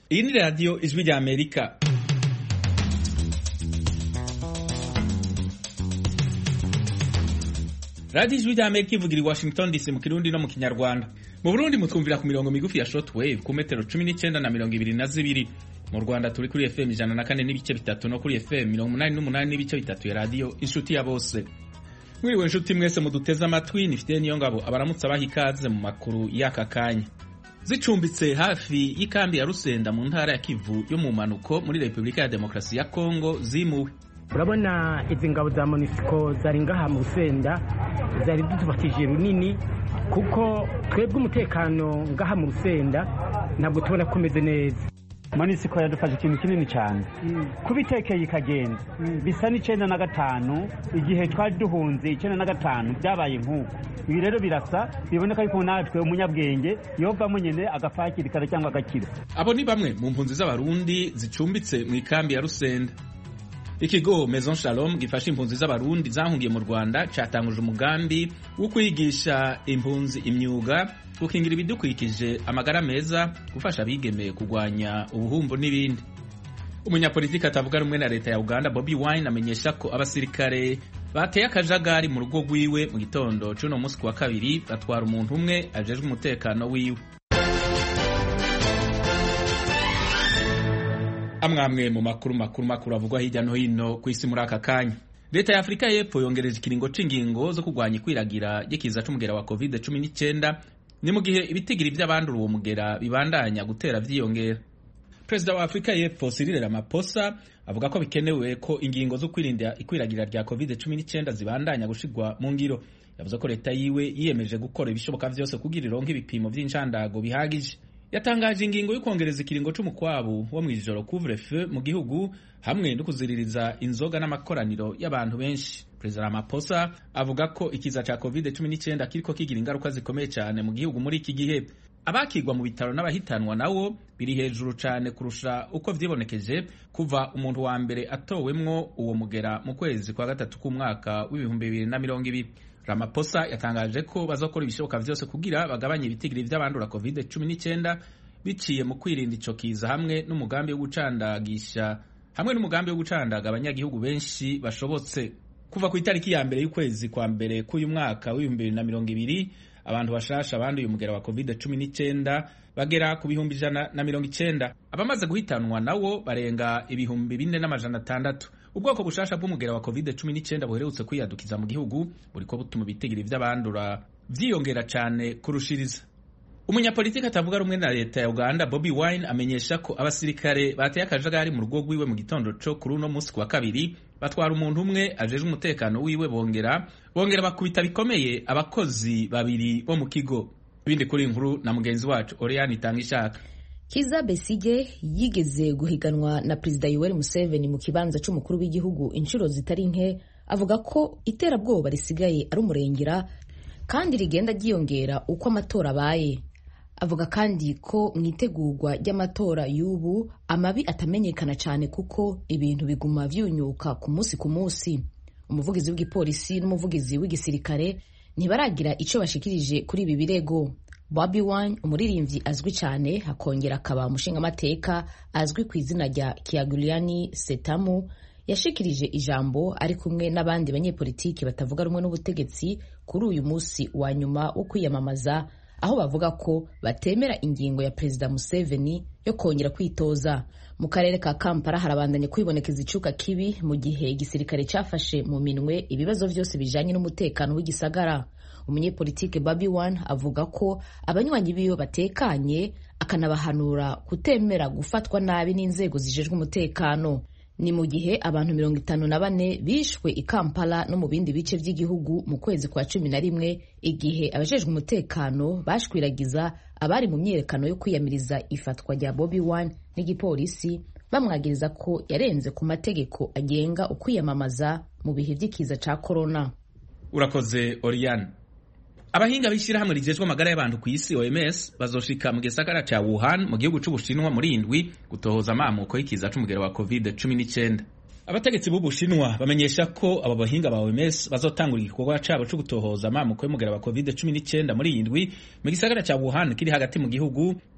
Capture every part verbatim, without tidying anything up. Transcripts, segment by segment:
Iyi ni radio Ijwi rya Amerika. Radio Ijwi rya Amerika ivugira i Washington D C mu Kirundi no mu Kinyarwanda. Mu Burundi mutwumvira ku mirongo migufi ya shortwave ku metero cumi n'icenda na mirongo ibiri na zibiri. Mu Rwanda turi kuri F M ijana na kane n'ibice bitatu no kuri F M mirongo umunani n'umunani n'ibice bitatu ya radio Inshuti ya Bose. Mwiriwe inshuti mwese muduteze amatwi, nifite niyo ngabo abaramutsa bahikaze mu makuru y'aka kanya. Zicumbitse hafi y'ikambi ya Rusenda mu ntara ya Kivu yo mu manuko muri Republika ya Demokarasi ya Kongo zimuwe. Urabona izi ngabo za MONUSCO zari ngaha mu Rusenda zari dutubatije runini kuko twebwe umutekano ngaha mu Rusenda ntabwo tubona kumeze neza. MONUSCO yadufashe ikintu kinini cyane mm. kubitekeye ikagenda mm. bisa n'icenda na gatanu igihe twari duhunze icenda na gatanu byabaye nk'uko ibi rero birasa biboneka yuko natwe umunyabwenge yovamo nyene agafakirikana cyangwa agakira. Abo ni bamwe mu mpunzi z'abarundi zicumbitse mu ikambi ya Rusenda. Ikigo Maison Shalom gifasha impunzi z'abarundi zahungiye mu Rwanda catanguje umugambi wo kwigisha impunzi imyuga, gukingira ibidukwikije, amagara meza, gufasha abigemeye kugwanya ubuhumbu n'ibindi. Umunyapolitiki atavuga rumwe na leta ya Uganda Bobi Wine amenyesha ko abasirikare bateye akajagari mu rugo rwiwe mu gitondo c'uno musi wa kabiri batwara umuntu umwe ajejwe umutekano wiwe. Amwamwe mu makuru makuru makuru avugwa hirya no hino ku isi muri aka kanya. Leta ya Afrika y'Epfo yongereje ikiringo c'ingingo zo kugwanya ikwiragira y'ikiza c'umugera wa covid cumi n'icenda ni mu gihe ibitigiri by'abandura uwo mugera bibandanya gutera vyiyongera. President wa Afrika y'Epfo Cyril Ramaphosa avuga ko bikenewe ko ingingo zo kwirinda ikwiragira rya covid cumi n'icenda zibandanya gushigwa mu ngiro. Yavuze ko leta yiwe yiyemeje gukora ibishoboka vyose kugira ironke ibipimo vy'incandago bihagije. Yatangaje ingingo yo kongereza ikiringo c'umukwabu wo mwijoro couvre-feu mu gihugu hamwe no kuziririza inzoga n'amakoraniro y'abantu benshi. President Ramaphosa avuga ko ikiza ca covid cumi n'icenda kiriko kigira ingaruka zikomeye cyane mu gihugu muri iki gihe. Abakigwa mu bitaro n'abahitanwa nawo biri hejuru cyane kurusha uko vyibonekeje kuva umuntu wa mbere atowemwo uwo mugera mu kwezi kwa gatatu k'umwaka w'ibihumbi bibiri na mirongo ibiri. Ramaphosa yatangaje ko bazokora ibishoboka vyose kugira bagabanye ibitigiri vy'abandura covid cumi n'icenda biciye mu kwirinda ico kiza hamwe n'umugambi wo gucandagisha hamwe n'umugambi wo gucandaga abanyagihugu benshi bashobotse. Kuva ku itariki ya mbere y'ukwezi kwa mbere k'uyu mwaka w'ibihumbi bibiri na mirongo ibiri abantu bashasha abanduye umugera wa covid cumi n'icenda bagera ku bihumbi ijana na mirongo icenda. Abamaze guhitanwa nawo barenga ibihumbi bine n'amajana atandatu. Ubwoko bushasha bw'umugera wa covid cumi n'icenda buherutse kwiyadukiza mu gihugu buriko butuma ibitigiri vy'abandura vyiyongera cane kurushiriza. Umunyapolitiki atavuga rumwe na leta ya Uganda Bobi Wine amenyesha ko abasirikare bateye akajagari mu rugo rwiwe mu gitondo co kuri uno musi wa kabiri batwara umuntu umwe ajejwe umutekano wiwe bongera bongera bakubita bikomeye abakozi babiri bo mu kigo. Ibindi kuri inkuru na mugenzi wacu Oriane Itangishaka. Kizza Besigye yigeze guhiganwa na Perezida Yoweri Museveni mu kibanza c'umukuru w'igihugu inshuro zitari nke, avuga ko iterabwoba risigaye ari umurengera kandi rigenda ryiyongera uko amatora abaye. Avuga kandi ko mwitegurwa ry'amatora y'ubu amabi atamenyekana cyane kuko ibintu biguma vyunyuka ku munsi ku munsi. Umuvugizi w'igipolisi n'umuvugizi w'igisirikare ntibaragira ico bashikirije kuri ibi birego. Bobi Wine umuririmbyi azwi cyane hakongera akaba umushinga amateka azwi ku izina rya Kyagulanyi Ssentamu yashikirije ijambo ari kumwe n'abandi banyepolitiki batavuga rumwe n'ubutegetsi kuri uyu musi wa nyuma wo kwiyamamaza, aho bavuga ko batemera ingingo ya Perezida Museveni yo kongera kwitoza. Mu karere ka Kampala harabandanye kwibonekeza icuka kibi mu gihe igisirikare cyafashe mu minwe ibibazo vyose bijanye n'umutekano w'igisagara. Umunyepolitike Bobi Wine avuga ko abanywanyi biyo batekanye akanabahanura kutemera gufatwa nabi n'inzego zijejwe umutekano. Ni mu gihe abantu mirongo itanu na bane bishwe i Kampala no mu bindi bice vy'igihugu mu kwezi kwa cumi na rimwe igihe abajejwe umutekano bashwiragiza abari mu myerekano yo kwiyamiriza ifatwa rya Bobi Wine n'igipolisi bamwagiriza ko yarenze ku mategeko agenga ukwiyamamaza mu bihe vy'ikiza ca corona. Urakoze Oriane. Abahinga bishira hamwe rijejwe amagara y'abantu ku isi O M S bazoshika mu gisagara ca Wuhan mu gihugu c'Ubushinwa muri indwi gutohoza amamuko y'ikiza c'umugera wa covid cumi n'icenda. Abategetsi b'Ubushinwa bamenyesha ko abo bahinga ba O M S bazotangura igikorwa cabo cyo gutohoza amamuko y'umugera wa covid cumi n'icenda muri indwi mu gisagara ca Wuhan kiri hagati mu gihugu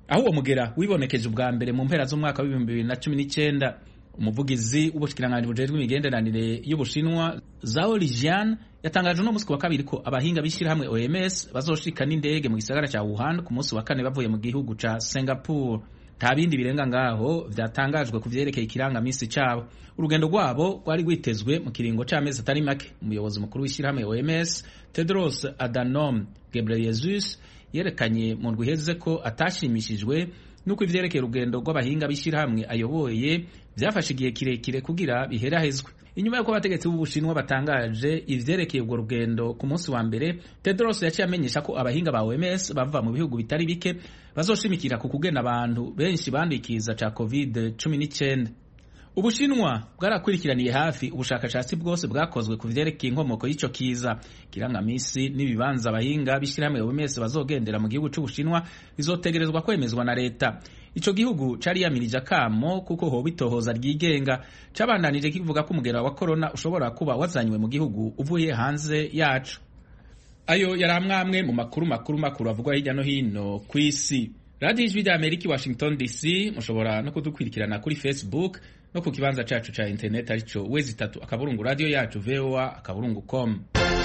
aho uwo mugera wibonekeje ubwa mbere mu mpera z'umwaka w'ibihumbi bibiri na cumi n'icyenda. Umuvugizi w'ubushikiranganji bujejwe imigenderanire y'Ubushinwa Zhao Lijian yatangaje uno musi wa kabiri ko abahinga b'ishirahamwe O M S bazoshika n'indege mu gisagara ca Wuhan ku musi wa kane bavuye mu gihugu ca Singapore. Nta bindi birenga ngaho vyatangajwe ku vyerekeye ikirangamisi cabo. Urugendo rwabo rwari rwitezwe mu kiringo c'amezi atari make. Umuyobozi mukuru w'ishirahamwe O M S Tedros Adhanom Ghebreyesus yerekanye mu ndwi iheze ko atashimishijwe nuko ivyerekeye urugendo rw'abahinga b'ishirahamwe ayoboye vyafashe igihe kirekire kugira biherahezwe. Inyuma y'uko abategetsi b'Ubushinwa batangaje ivyerekeye urwo rugendo ku munsi wa mbere, Tedros yaciye amenyesha ko abahinga ba O M S bava mu bihugu bitari bike bazoshimikira ku kugena abantu benshi bandikiza ca covid cumi n'icyenda. Ubushinwa bwarakurikiraniye hafi ubushakashatsi bwose bwakozwe ku vyerekeye inkomoko y'ico kiza. Kirangamisi n'ibibanza abahinga b'ishirahamwe O M S bazogendera mu gihugu c'Ubushinwa bizotegerezwa kwemezwa na leta. Ico gihugu cari yamirije akamo kuko ho bitohoza ryigenga cabandanije kivuga ko umugera wa corona ushobora kuba wazanywe mu gihugu uvuye hanze yacu. Ayo yaramwamwe mu makuru makuru makuru avugwa hirya no hino kw'isi. Radio Ijwi rya Amerika Washington D C, mushobora no kudukwirikirana kuri Facebook no ku kibanza cacu ca internet arico wezi tatu akaburungu radio yacu V O A akaburungu com.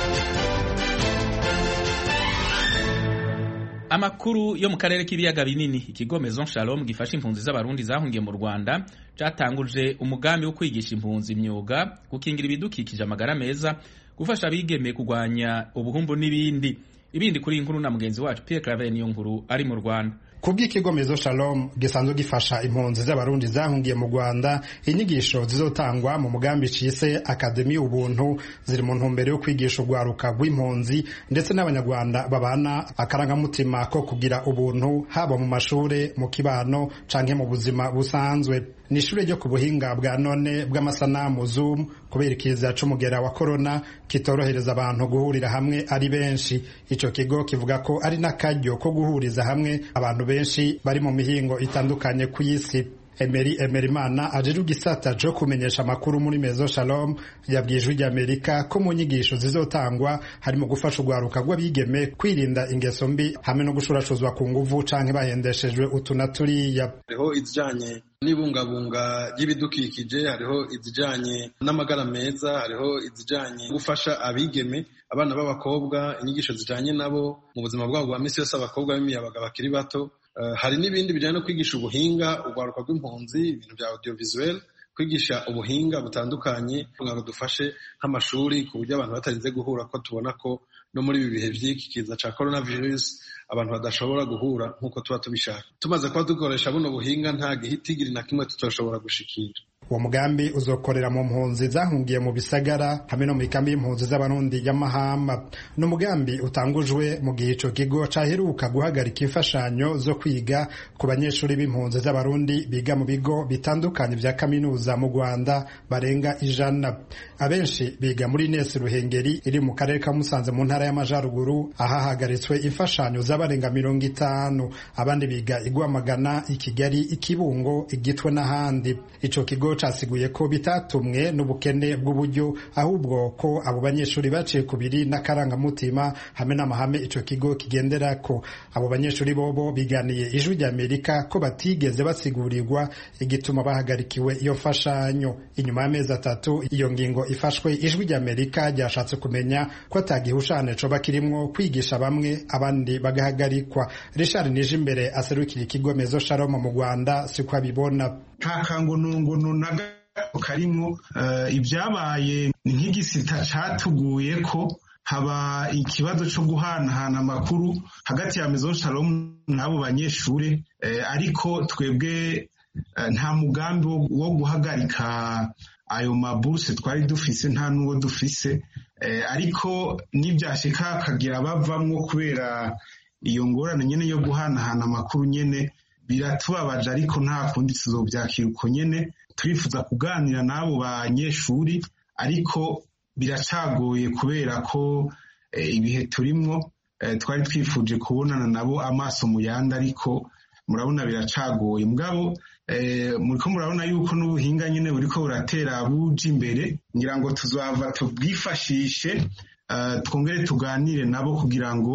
Amakuru yo mu karere k'ibiyaga binini. Ikigo Maison Shalom gifasha impunzi z'abarundi zahungiye mu Rwanda catanguje umugambi wo kwigisha impunzi imyuga, gukingira ibidukikije, amagara meza, gufasha abigeme kugwanya ubuhumbu n'ibindi. Ibindi kuri inkuru na mugenzi wacu Pierre Claver niyo nkuru ari mu Rwanda. Kubw'ikigo Maison Shalom gisanzwe gifasha impunzi z'abarundi zahungiye mu Rwanda, inyigisho zizotangwa mu mugambi cise Academy ubuntu ziri mu ntumbero yo kwigisha urwaruka rw'impunzi ndetse n'abanyarwanda babana akarangamutima ko kugira ubuntu haba mu mashure, mu kibano canke mu buzima busanzwe. Ni ishure ryo ku buhinga bwa none bw'amasanamu Zoom kubera ikiza c'umugera wa corona kitorohereza abantu guhurira hamwe ari benshi. Ico kigo kivuga ko ari n'akaryo ko guhuriza hamwe abantu benshi bari mu mihingo itandukanye ku isi. Emery Emerimana ajeru gisata cyo kumenyesha amakuru muri Maison Shalom yabwiye Ijwi rya Amerika ko mu nyigisho zizotangwa harimo gufasha urwaruka rw'abigeme kwirinda ingeso mbi hamwe no gushurashuzwa ku nguvu canke bahendeshejwe utunaturiya. Hariho izijanye n'ibungabunga ry'ibidukikije, hariho izijanye n'amagara meza, hariho izijanye gufasha abigeme, abana b'abakobwa, inyigisho zijanye nabo mu buzima bwabo bwa misi yose, abakobwa b'imiyabaga bakiri bato. Uh, hari n'ibindi bijyanye no kwigisha ubuhinga, urwaruka rw'impunzi, ibintu bya audiovisuel, kwigisha ubuhinga butandukanye kugira ngo dufashe nk'amashuri ku buryo abantu batarinze guhura, ko tubona ko no muri ibi bihe by'iki kiza ca coronavirus abantu badashobora guhura nk'uko tuba tubishaka. Tumaze kuba dukoresha buno buhinga nta gihitigiri na kimwe tutoshobora gushikira. Uwo mugambi uzokorera mu mpunzi zahungiye mu bisagara hamwe no mu ikambi y'impunzi z'abarundi ya Mahama. No mugambi utangujwe mu gihe ico kigo caheruka guhagarika imfashanyo zo kwiga ku banyeshuri b'impunzi z'abarundi biga mu bigo bitandukanye vya kaminuza mu Rwanda barenga ijana. Abenshi biga muri Ines Ruhengeri iri mu karere ka Musanze mu ntara y'Amajaruguru, ahahagaritswe imfashanyo z'abarenga mirongo itanu. Abandi biga Igwamagana, Ikigali, Ikibungo, Igitwe n'ahandi. Ico kigo casiguye ko bitatumwe n'ubukene bw'uburyo, ahubwo ko abo banyeshuri baciye kubiri n'akarangamutima hamwe n'amahame ico kigo kigenderako. Abo banyeshuri bobo biganiye Ijwi rya Amerika ko batigeze basigurirwa igituma bahagarikiwe iyo fashanyo. Inyuma y'amezi atatu iyo ngingo ifashwe, Ijwi rya Amerika ryashatse kumenya ko atagihushane coba kirimwo kwigisha bamwe abandi bagahagarikwa. Richard Nijimbere aserukira ikigo Maison Shalom mu Rwanda siko abibona. Kakangonongono naga karimwo uh, ibyabaye nk'igisita catuguye ko haba ikibazo cyo guhanahana amakuru hagati ya Maison Shalom n'abo banyeshure, uh, ariko twebwe uh, nta mugambi wo guhagarika ayo maburse twari dufise, nta nuwo dufise, uh, ariko nibyashika kagira bavamwo kubera iyo ngorane nyene yo guhanahana amakuru nyene biratubabaje, ariko nta kundi tuzovyakira uko nyene. Turifuza kuganira n'abo banyeshuri, ariko biracagoye kubera ko e, ibihe turimwo, e, twari twifuje kubonana nabo amaso mu yandi, ariko murabona biracagoye. Mugabo e, muriko murabona yuko n'ubuhinga nyene buriko buratera buja imbere, ngira ngo tuzava tubwifashishe, uh, twongere tuganire nabo kugira ngo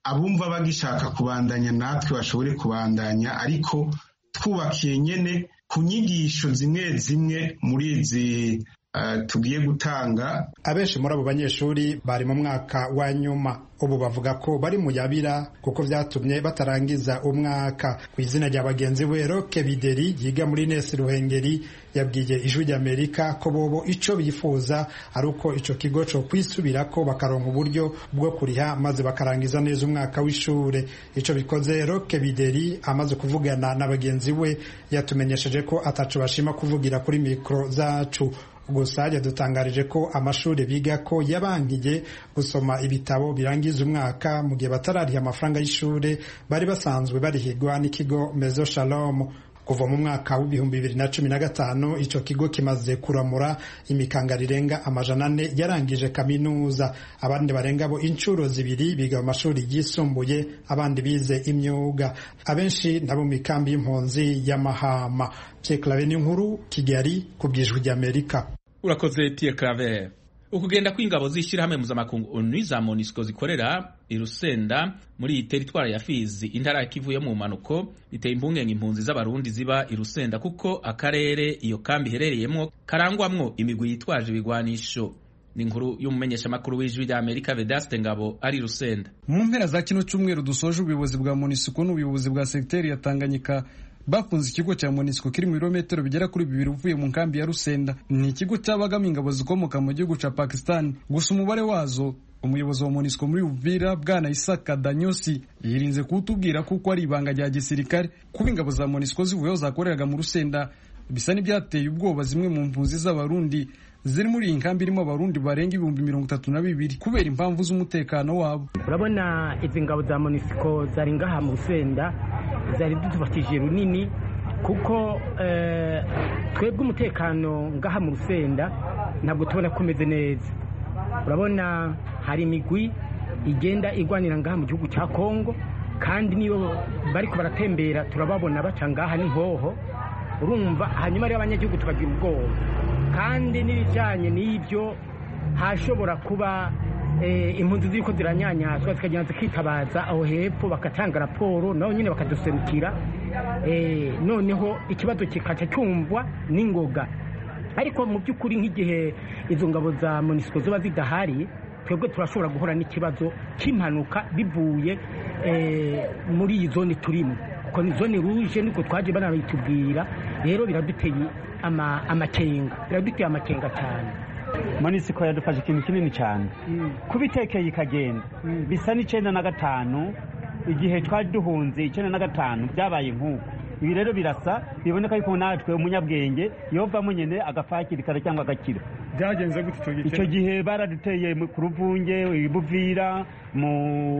abumva bagishaka kubandanya natwe bashobore kubandanya, ariko twubakiye nyene ku nyigisho zimwe zimwe muri izi uh, tugiye gutanga. Abenshi muri abo banyeshuri bari mu mwaka wa nyuma, ubu bavuga ko bari mu yabira kuko vyatumye batarangiza umwaka. Ku izina rya bagenzi we, Roke Bideri yiga muri Nesi Ruhengeri yabwiye Ijwi ry'Amerika ko bobo ico bifuza ari uko ico kigo co kwisubirako bakaronka uburyo bwo kuriha maze bakarangiza neza umwaka w'ishure. Ico bikoze, Roke Bideri amaze kuvugana na bagenzi we yatumenyesheje ko ataco bashima kuvugira kuri mikro zacu. Gusa yadutangarije ko amashuri biga ko yabangiye gusoma ibitabo birangiza umwaka mu gihe batarariha amafaranga y'ishure bari basanzwe barihigwa n'ikigo Mezo Shalom. Kuva mu mwaka w'ibihumbi bibiri na cumi na gatanu ico kigo kimaze kuramura imikanga rirenga amajana ane yarangije kaminuza. Abandi barenga bo incuro zibiri biga mu mashuri yisumbuye, abandi bize imyuga, abenshi nabo mikambi y'impunzi ya Mahama. Pierre Claver Nkuru, Kigali, ku bw'Ijwi ry'Amerika. Urakoze Pierre Claver. Ukugenda kw'ingabo z'ishirahamwe mpuzamakungu ONU za MONUSCO zikorera i Rusenda muri iyi teritwari ya Fizi, intara ya Kivu yo mu manuko, biteye impungenge impunzi z'abarundi ziba i Rusenda kuko akarere iyo kambi iherereyemwo karangwamwo imigwi yitwaje ibigwanisho. Ni inkuru y'umumenyesha makuru w'Ijwi ry'Amerika Vedaste Ngabo ari Rusenda. Mu mpera za kino cyumweru dusoje ubuyobozi bwa MONUSCO n'ubuyobozi bwa sekiteri ya Tanganyika bafunze ikigo cya MONUSCO kiri mu birometero bigera kuri bibiri uvuye mu nkambi ya Rusenda. Ni ikigo cyabagamo ingabo zikomoka mu gihugu ca Pakistan. Gusa umubare wazo umuyobozi wa MONUSCO muri Uvira Bwana Isaka Danyosi yirinze kutubwira kuko ari ibanga rya gisirikare. Kuba ingabo za MONUSCO zivuyeho zakoreraga mu Rusenda bisa n'ibyateye ubwoba zimwe mu mpunzi z'abarundi ziri muri iyi nkambi irimo abarundi barenga ibihumbi mirongo itatu na bibiri kubera impamvu z'umutekano wabo. Urabona izi ngabo za MONUSCO zari ngaha mu Rusenda zari dutubatije runini kuko eh, twebwe umutekano ngaha mu Rusenda ntabwo tubona kumeze neza. Urabona hari imigwi igenda igwanira ngaha mu gihugu cya Kongo, kandi niyo bariko baratembera turababona baca ngaha n'inhoho, urumva. Hanyuma rero abanyagihugu tukagira ubwoba, kandi n'ibijanye n'ibyo hashobora kuba eh, impunzi ziriko ziranyanyazwa zikagenda zikitabaza aho hepfo bakatanga raporo naho nyine bakaduserukira, eh, noneho ikibazo kikaca cyumvwa n'ingoga. Ariko mu by'ukuri nk'igihe izo ngabo za MONUSCO ziba zidahari, twebwe turashobora guhura n'ikibazo cy'impanuka bivuye eh, muri iyi zone turimo, kuko ni zone ruje niko twaje banabitubwira. Rero biraduteye ama amakenga biraduteye amakenga cyane. MONUSCO yadufashe ikintu kinini cyane kubitekeye ikagenda bisa n'icenda na gatanu igihe twari duhunze icenda na gatanu byabaye nk'uko. Ibi rero birasa biboneka yuko natwe umunyabwenge yovamo nyene agafakirikana cyangwa agakira. Byagenze gute icyo gihe? Icyo gihe baraduteye ku Ruvunge, Ibuvira, mu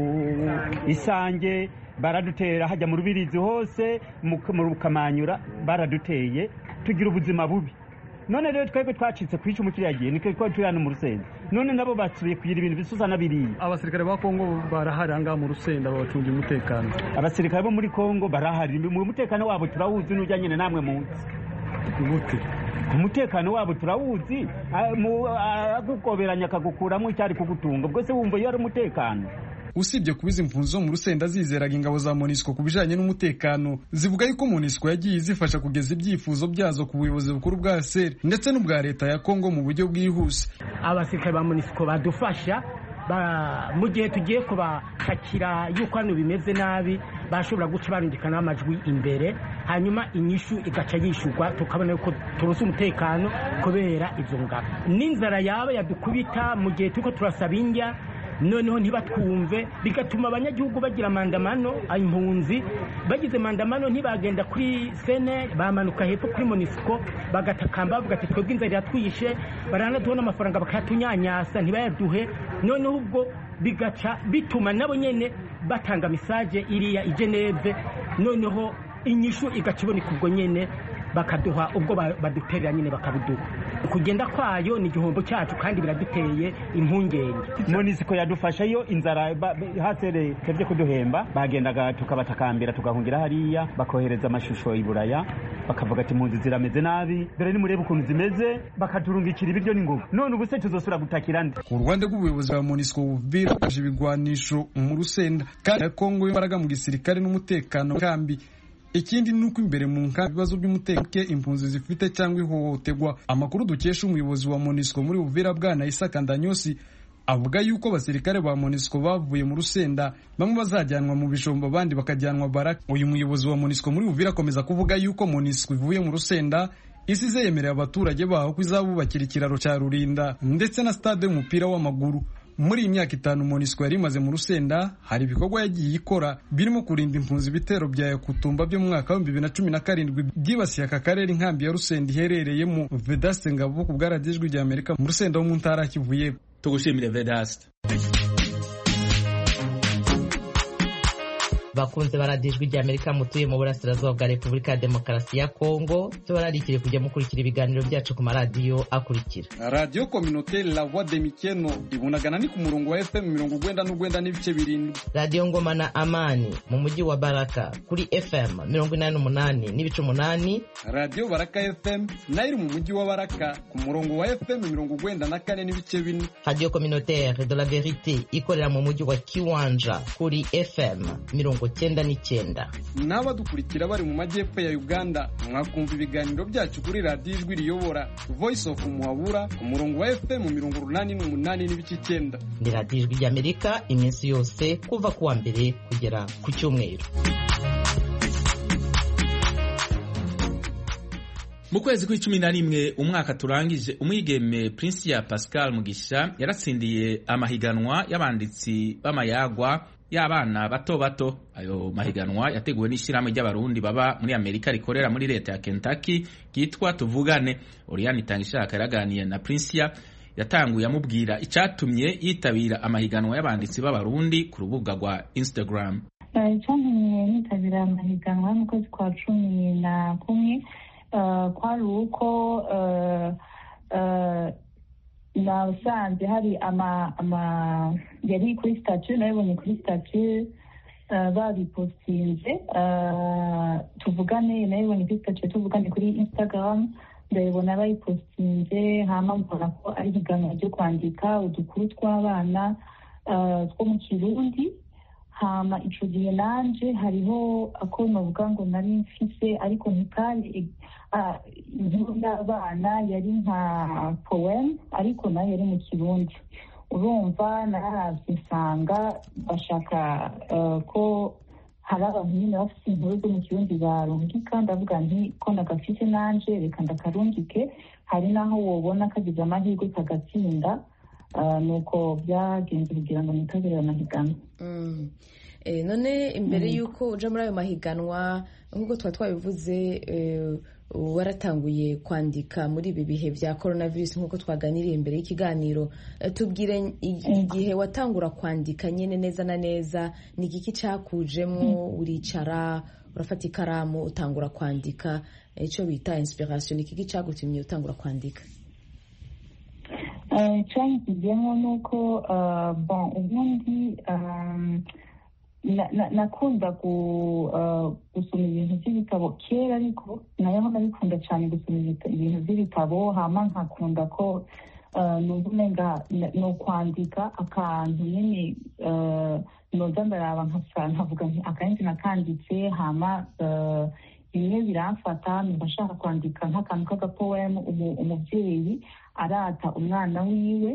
Isange, baradutera hajya mu Rubirizi hose, mu Rukamanyura baraduteye, tugira ubuzima bubi. None rero twebwe twacitse kwica umukiriya yagiye niko ko turi hano mu Rusenda. None nabo basubiye kugira ibintu bisusana biriya. Abasirikare ba Kongo barahari anga mu Rusenda babacunga umutekano. Abasirikare bo muri Kongo barahari, mu mutekano wabo turawuzi n'ujyanye namwe munsi. Gute? Umutekano wabo turawuzi, agukoberanya akagukuramo icyari kugutunga. Ubwo se wumva iyo ari umutekano? Usibye kubiza impunzi zo mu Rusenda zizeraga ingabo za MONUSCO kubijanye n'umutekano, zivuga yuko MONUSCO yagiye zifasha kugeza ibyifuzo byazo ku buyobozi bukuru bwa S E R ndetse n'ubwa leta ya Kongo mu buryo bwihuse. Abasirikare ba MONUSCO badufasha mu gihe tugiye kubashakira yuko hano bimeze nabi, bashobora guca barungikana amajwi imbere, hanyuma inyishu igaca yishurwa, tukabona yuko turose umutekano kubera izo ngabo. N'inzara yaba yadukubita mu gihe tuko turasaba indya, noneho ntibatwumve, bigatuma abanyagihugu bagira mandamano. Impunzi bagize mandamano ntibagenda kuri sene, bamanuka hepfo kuri MONUSCO bagatakamba bavuga ati twebwe inzara yatwishe, baranadubona amafaranga bakatunyanyasa ntibayaduhe. Noneho ubwo bigaca bituma nabo nyene batanga message iriya i Geneve, noneho inyishu igaciboneka ubwo nyene bakaduha ubwo baduterera nyine bakabiduha. kugenda kwayo ni igihombo cyacu kandi biraduteye impungenge. Monisiko yadufashayo inzara hasere tevye kuduhemba bagendaga tukabatakambira tugahungira hariya bakohereza amashusho iburaya bakavuga ati impunzi zirameze nabi dore ni murebe ukuntu zimeze bakaturungikira ibiryo n'ingufu none ubuse tuzosura gutakira nde. Ku Rwanda rw'ubuyobozi bwa Monisco bubira ibigwanisho mu Rusenda kandi Kongo imbaraga mu gisirikare n'umutekano kambi. Ikindi nuko imbere mu nkambi ibibazo by'umutekano impunzi zifite cyangwa ihohoterwa. Amakuru dukesha umuyobozi wa Monisco muri Uvira bwana Isaka Ndanyosi avuga yuko abasirikare ba Monisco bavuye mu Rusenda bamwe bazajyanwa mu Bishombo abandi bakajyanwa Baraka. Uyu muyobozi wa Monisco muri Uvira akomeza kuvuga yuko Monisco ivuye mu Rusenda isize yemerera abaturage baho kwizabubakira ikiraro cya Rurinda ndetse na stade y'umupira w'amaguru. Muri imyaka itanu Monisco yari imaze mu Rusenda hari ibikorwa yagiye ikora birimo kurinda impunzi ibitero bya Yakutumba byo mu mwaka wa bibiri na cumi na karindwi byibasiye aka karere inkambi ya Rusenda iherereyemo. Vedaste Ngabo ku bwaradijwe rya Amerika mu Rusenda wo mu ntara Kivuye. Tugushimire Vedaste. Bakunze baradijwe rya Amerika mutuye mu burasirazuba bwa Repubulika ya Demokarasi ya Kongo tubararikire kujya mukurikira ibiganiro byacu ku maradiyo akurikira: Radio Communautaire La Voix de Mikeno ibunagana ni ku murongo wa F M mirongo ugwenda n'ugwenda n'ibice birindwi. Radio Ngoma na Amani mu mujyi wa Baraka kuri F M mirongo inani n'umunani n'ibice umunani. Radio Baraka F M nayo mu mujyi wa Baraka ku murongo wa F M mirongo ugwenda na kane n'ibice bine. Radio Communautaire de la Vérité ikorera mu mujyi wa Kiwanja kuri F M mirongo cyenda n'icyenda. N'abadukurikira bari mu majyepfo ya Uganda mwakumva ibiganiro byacu kuri Radio Ijwi Riyobora Voice of Muhabura ku murongo wa F M mirongo urunani n'umunani n'ibice icyenda. Ni Radio Ijwi ry'Amerika iminsi yose kuva kuwa mbere kugera ku cyumweru. Mu kwezi kw'icumi na rimwe umwaka turangije umwigeme Prince Pascal Mugisha yaratsindiye amahiganwa y'abanditsi b'amayagwa y'abana bato bato. Ayo mahiganwa yateguwe n'ishyirahamwe ry'abarundi baba muri Amerika rikorera muri leta ya Kentucky kitwa Tuvugane. Oriane Itangishaka yaraganiye na Prince yatanguye amubwira icyatumye yitabira amahiganwa y'abanditsi b'abarundi ku rubuga rwa Instagram. Icyatumye yitabira amahiganwa mu kwezi kwa cumi na kumwe kwari uko nasanze hari ama ama yari kuri statut nabonye kuri statut babipostinze Tuvugane nabonye kuri statut Tuvugane kuri Instagram ndabona bayipostinze hama mbona ko ari higanwa ryo kwandika udukuru tw'abana two mu Kirundi. Hama ico gihe nanje hariho ako novuga ngo nari mfise ariko ntikari inkuru y'abana yari nka poem ariko nayo yari mu Kirundi. Urumva nararavye nsanga bashaka ko hari abantu nyine bafite inkuru zo mu Kirundi barungika ndavuga nti ko ndagafise nanje reka ndakarungike. Hari naho wobona kagize amahirwe kagatsinda. Nuko byagenze kugira ngo nitabire amahiganwa. Eh, none imbere mm. yuko uja muri ayo mahiganwa nk'uko twa twabivuze eh, waratanguye kwandika muri ibi bihe bya coronavirus nk'uko twaganiriye imbere y'ikiganiro. Eh, tubwire igihe watangura kwandika nyene neza na neza ni igiki cyakujemo mm. uricara urafata ikaramu utangura kwandika ico eh, bita inspiration ni igiki cyagutumye utangura kwandika? Cyangizemo nuko bon ubundi nakunda gusoma ibintu by'ibitabo kera ariko nayo nabikunda cyane gusoma ibintu by'ibitabo hama nkakunda ko numva umenga no kwandika akantu nyine noza ndaraba nkavuga nti akanzi nakanditse hama bimwe biramfata numva nshaka kwandika nk'akantu k'agapoemu umubyeyi arata umwana wiwe.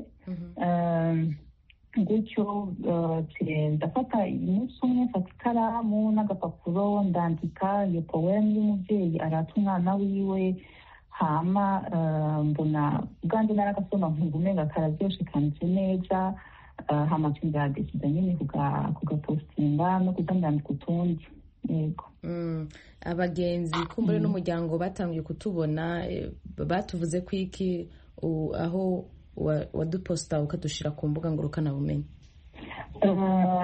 Gutyo ndafata umunsi umwe mfata ikaramu n'agapapuro ndandika iyo poemu y'umubyeyi arata umwana wiwe. Hama mbona ubwanjye naragasoma nkumva umenga kararyoshe kanditse neza. Hama nzadesida nyine kugapostinga no kuza ndandika utundi. Yego. Mm. Abagenzi kumbure mm. n'umuryango batangiye kutubona batuvuze ko iki aho waduposta ukadushira ku mbuga ngurukana bumenyi?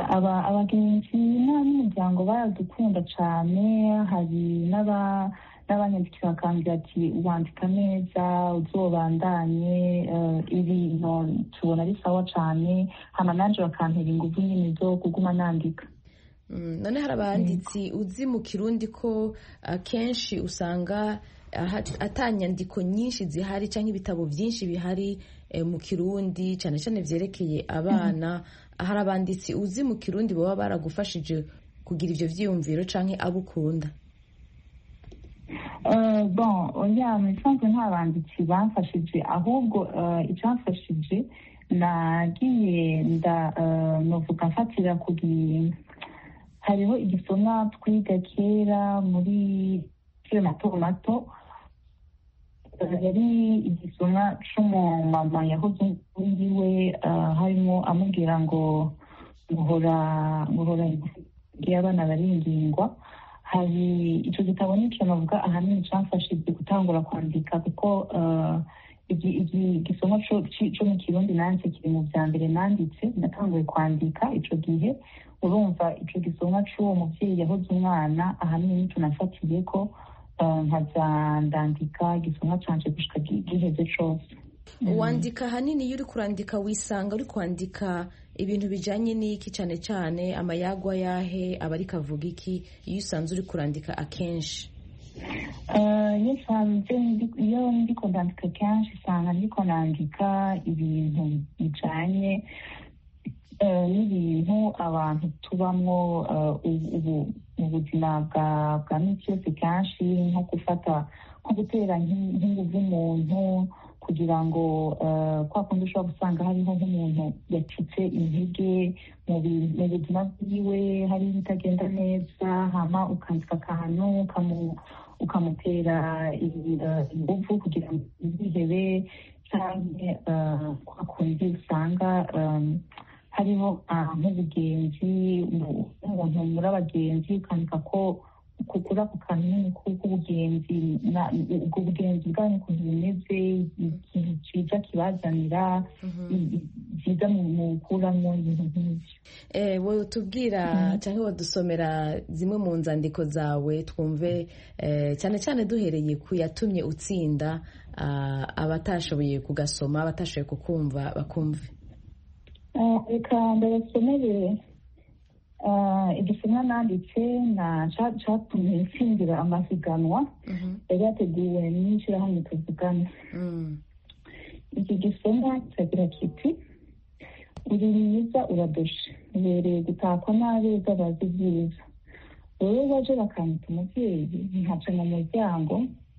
Abagenzi n'umuryango baradukunda cyane. Hari n'abanyandikira bakambwira ati wandika neza uzobandanye ibintu tubona ari sawa cyane hama nanje bakantera ingufu nyine zo kuguma nandika. None hari abanditsi uzi mu Kirundi ko akenshi usanga atanyandiko nyinshi zihari cyangwa ibitabo byinshi bihari mu Kirundi cyane cyane vyerekeye abana. Hari abanditsi uzi mu Kirundi baba baragufashije kugira ivyo vyiyumviro canke abo ukunda? Bon, oya misanzwe nta banditsi bamfashije, ahubwo icyamfashije nagiye nda novuga mfatira kugira hariho igisomwa twiga kera muri kera mato mato, yari igisomwa c'umumama yahoze wiwe, harimo amubwira ngo guhora guhora y'abana baringingwa. Hari icyo gitabo nicyo navuga ahanini cyamfashije gutangura kwandika, kuko igisomwa cyo mu Kirundi nanjye kiri mu bya mbere nanditse. Natanguye kwandika icyo gihe, urumva icyo gisomwa cy'uwo mubyeyi yahoze umwana ahanini nicyo nafatiye ko nkaza ndandika igisomwa cyanje gushika giheze cyose. Wandika ahanini iyo uri kurandika wisanga uri kwandika ibintu bijanye n'iki cyane cyane amayagwa yahe abari kavuga iki iyo usanze uri kurandika akenshi? Iyo nsanze iyo ndiko ndandika kenshi usanga ndiko nandika ibintu bijanye n'ibintu abantu tubamwo ubu mu buzima bwa minsi yose, kenshi nko gufata nko gutera nk'inguvu umuntu kugira ngo kwa kundi ushobora gusanga hariho nk'umuntu yacitse intege mu buzima bwiwe, hari ibitagenda neza, hama ukandika akantu ukamutera inguvu kugira ngo yihebe, cyangwa kwa kundi usanga hariho nk'ubugenzi, umuntu muri abagenzi ukandika ko kukura ku kanini k'ubugenzi, ubwo bugenzi bwanyu ukuntu bumeze, ikintu cyiza kibazanira, byiza mu gukuramo ibintu nk'ibyo. Wowe tubwira cyangwa wadusomera zimwe mu nzandiko zawe twumve, cyane cyane duhereye ku yatumye utsinda, abatashoboye kugasoma, abatashoboye kukumva bakumve. Reka ndabasomere igisomwa nanditse na cyatumye ntsindira amahiganwa yari yateguwe n'ishyirahamwe Tuvugane. Iki gisomwa kiragira kiti: uri mwiza uradoshe, ubereye gutakwa n'abeza bazi byiza, wowe baje bakanyita umubyeyi nkaca mu muryango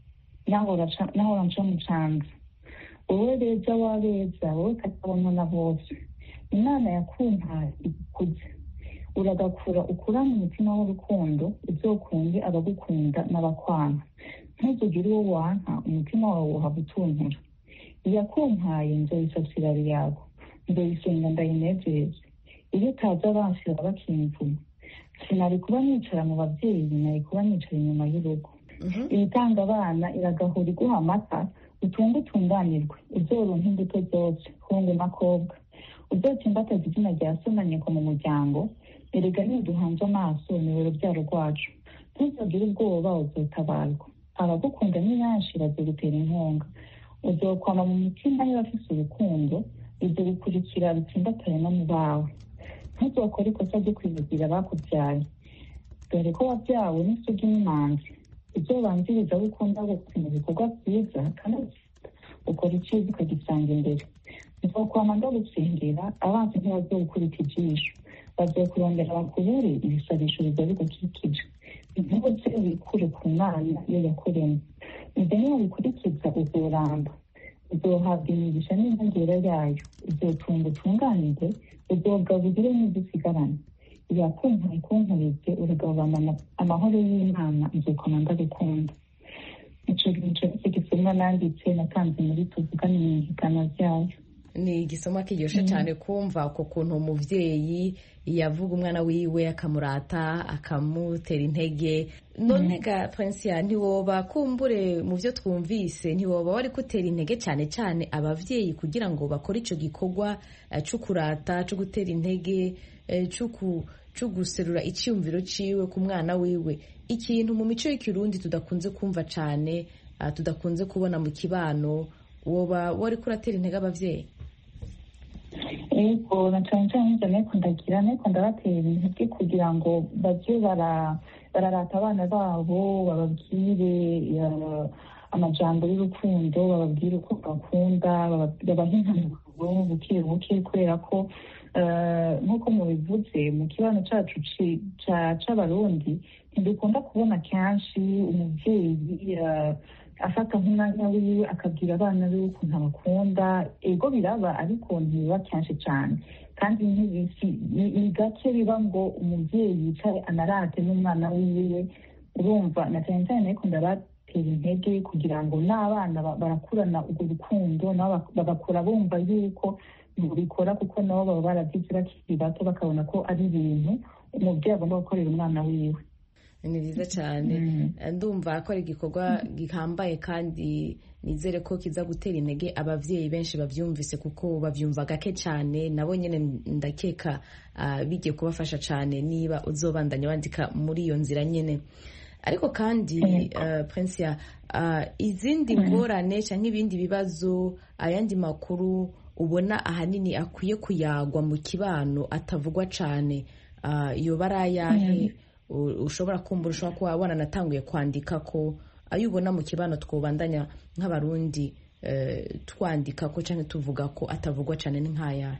nahora nca mu canza, wowe beza wabeza, wowe katabonwa na bose, Imana yakumpaye igukuze, uragakura ukurane umutima w'urukundo, uzokunde abagukunda n'abakwanga, ntuzugire uwo wanka umutima wawe wohava utuntura, iyakumpaye nzoyisasira yawe, nzoyisenga ndayinezeze, iyo utaza abansira bakimvuma, sinari kuba nicara mu babyeyi, nari kuba nicara inyuma y'urugo. Ibitanga abana iragahura iguha amata, utunge utunganirwe, uzoronka imbuto zose, hungu n'akobwa, uzotsimbataza izina rya so na nyoko mu muryango, erega niduhanze amaso ni urubyaro rwacu, ntuzagire ubwoba uzotabarwa, abagukunda ni benshi bazogutera inkunga, uzokwama mu mitima y'abafise urukundo, uzogukurikira rutsimbataye no mu bawe, ntuzokore ikosa ryo kwibagira abakubyaye, dore ko wabyawe n'isugi n'imanzi, uzobanziriza abo ukunda bose mu bikorwa byiza, kandi ukora icyiza ukagisanga imbere, uzokwama ndagusengera, abanzi ntibazogukubita ijisho, bazokurondera bakubure ibisabisho biza bigukikije, ntibose wikure ku Mana iyo yakuremye, ibyo niyo bikurikiza uzoramba, uzohabwa imigisha n'inyongera yayo, uzotunga utunganirwe, uzogaburire n'izisigarane, iyakumpaye kunkurije, uragabana amahoro y'Imana, nzokoma ndagukunda. Ico gice gisomwa nanditse natanze muri Tuvugane mu higanwa ryayo. ni igisomwa kiryoshe cyane kumva uko kuntu umuvyeyi yavuga umwana wiwe akamurata akamutera intege. None ga Prinsia, ntiwoba kumbure mu vyo twumvise ntiwoba wari gutera intege cyane cyane abavyeyi kugira ngo bakore ico gikorwa cyo kurata, cyo gutera intege, cyo guserura icyumviro ciwe ku mwana wiwe, ikintu mu mico y'ikirundi tudakunze kumva cyane, tudakunze kubona mu kibano, woba wari kuratera intege abavyeyi? Ego na cyane cyane ibyo neko ndagira neko ndabatera intege kugira ngo bajye bararata abana babo, bababwire amajambo y'urukundo, bababwire uko bakunda, babahe impanuro buke buke, kubera ko nk'uko mubivuze mu kibano cyacu c'abarundi ntidukunda kubona kenshi umuvyeyi afata nk'umwanya wiwe akabwira abana be ukuntu abakunda. Ego biraba ariko ntibiba kenshi cyane, kandi ni gake biba ngo umuvyeyi yicare anarate n'umwana wiwe. Urumva na cyane cyane ariko ndabatera intege kugira ngo n'abana barakurana urwo rukundo, nabo bagakura bumva yuko bikora, kuko nabo baba baravyize bakiri bato bakabona ko ari ibintu umuvyeyi agomba gukorera umwana wiwe. Ni byiza cyane. Ndumva ko ari igikorwa gihambaye kandi nizere ko kiza gutera intege abavyeyi benshi bavyumvise, kuko bavyumva gake cyane. Nabo nyene ndakeka bigiye kubafasha cyane niba uzobandanya bandika muri iyo nzira nyene. Ariko kandi Prinsia, izindi ngorane cyangwa ibindi bibazo, ayandi makuru ubona ahanini akwiye kuyagwa mu kibano atavugwa cyane, yoba ari ayahe? Ushobora kumbura, ushobora kuba wabona natanguye kwandika ko ayo ubona mu kibano twobandanya nk'abarundi twandika ko cyangwa tuvuga ko atavugwa cyane ni nk'aya?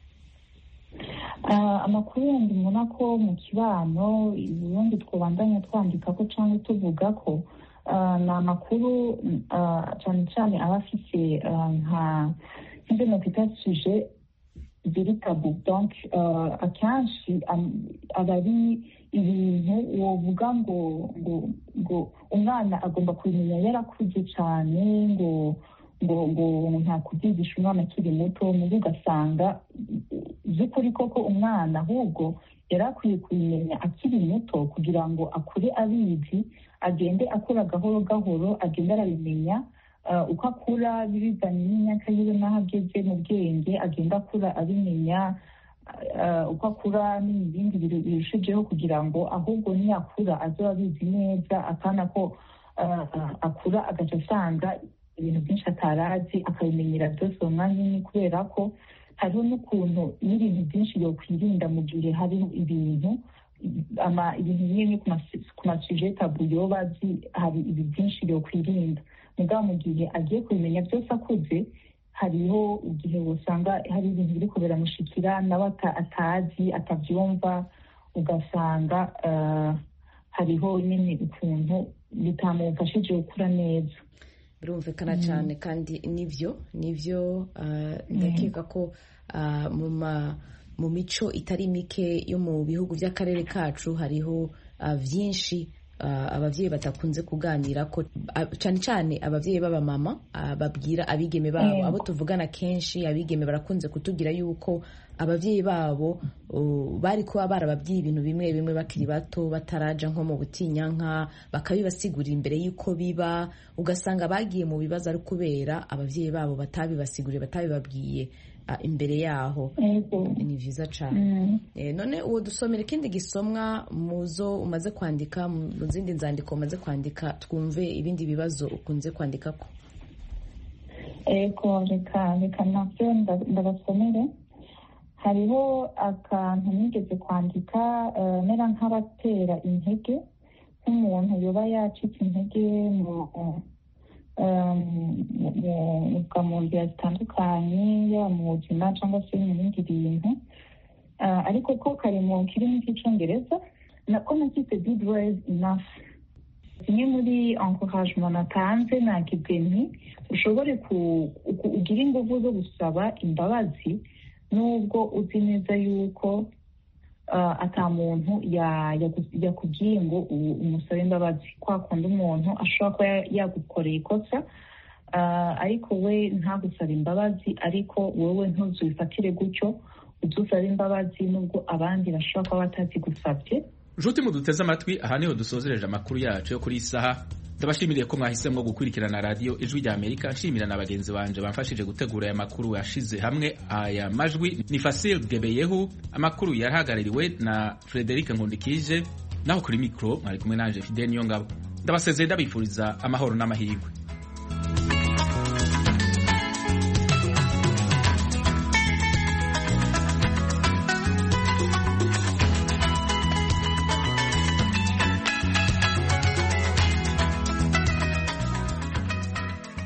Amakuru yandi mbona ko mu kibano ubundi twobandanya twandika ko cyangwa tuvuga ko ni amakuru cyane cyane aba afise nka nk'ibyo nokwita suje ziri tabu. Donc akenshi aba ari ibintu wovuga ngo ngo ngo umwana agomba kubimenya yarakuze cyane, ngo ngo ngo nta kubyigisha umwana akiri muto, mubi ugasanga by'ukuri koko umwana ahubwo yari akwiye kubimenya akiri muto kugira ngo akure abizi, agende akura gahoro gahoro, agende arabimenya. Uko akura bizanye n'imyaka yiwe n'aho ageze mu bwenge, agenda akura abimenya. Uko akura n'ibindi birushijeho, kugira ngo ahubwo niyakura azoba abizi neza, akana ko akura agaca asanga ibintu byinshi atarazi akabimenyera byose mu mwanya umwe, kubera ko hariho n'ukuntu n'ibintu byinshi yokwirinda mu gihe hariho ibintu ibintu bimwe ku masuje tabu yoba azi, hari ibi byinshi yokwirinda. Mugabo mu gihe agiye kubimenya byose akuze, hariho igihe usanga hari ibintu biri biramushikira nawe atazi atabyumva, ugasanga hariho nyine ukuntu bitamufashije gukura neza. Birumvikana cyane kandi nivyo nivyo ndakeka ko mu mico itari mike yo mu bihugu by'akarere kacu hariho byinshi abavyeyi batakunze kuganira ko, cyane cyane abavyeyi b'abamama babwira abigeme babo. Abo tuvugana kenshi abigeme barakunze kutubwira yuko abavyeyi babo bari kuba barababwiye ibintu bimwe bimwe bakiri bato, bataraja nko mu butinyanka, bakabibasigurira imbere y'uko biba, ugasanga bagiye mu bibazo ari kubera abavyeyi babo batabibasiguriye, batabibabwiye imbere yaho. Ni vyiza cyane. None uwo dusomera ikindi gisomwa muzo umaze kwandika, mu zindi nzandiko umaze kwandika, twumve ibindi bibazo ukunze kwandikako. Ego reka reka navyo ndabasomere. Hariho akantu nigeze kwandika mera nk'abatera intege, nk'umuntu yoba yacitse intege mu mu nzira zitandukanye, yaba mu buzima cyangwa se mu bindi bintu, ariko ko kari mu kirimi cy'icyongereza nako nakise did well enough. Zimwe muri encouragement natanze nagize nti ushobore kugira ingufu zo gusaba imbabazi nubwo uzi neza yuko ata muntu yakubwiye ngo umusabe imbabazi. Kwa kundi umuntu ashobora kuba yagukoreye ikosa ariko we ntagusaba imbabazi, ariko wowe ntuzubifatire gutyo, udusaba imbabazi nubwo abandi bashobora kuba batazigusabye. Nshuti muduteze amatwi, aha niho dusozereje amakuru yacu yo kuri isaha. Ndabashimiriye ko mwahisemo gukurikirana radio Ijwi rya Amerika. Nshimira na bagenzi banje bamfashije gutegura aya makuru yashize hamwe aya majwi. Ni Fasil Gebeyehu, amakuru yarahagarariwe na Frederic Nkundikije, naho kuri micro mwari kumwe nanje Fidel Niyongabo. Ndabasezeye ndabifuriza amahoro n'amahirwe.